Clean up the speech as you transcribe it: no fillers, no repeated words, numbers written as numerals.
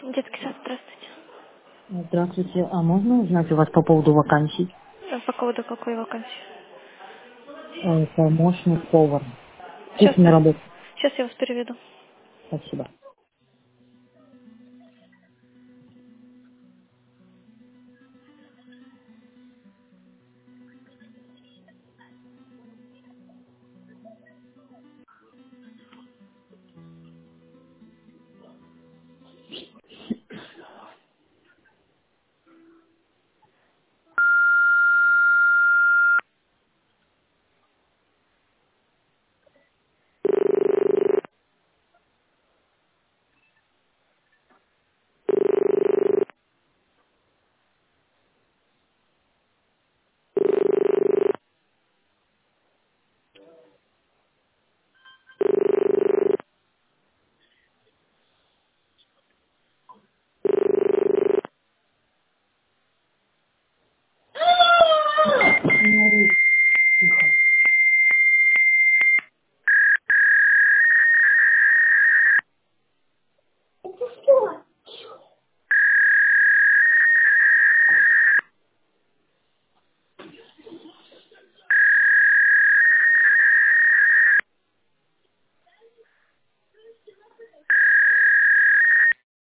Детский сад, здравствуйте. Здравствуйте. А можно узнать у вас по поводу вакансий? По поводу какой вакансии? Помощник повар. Сейчас, Кухня работает. сейчас я вас переведу. Спасибо.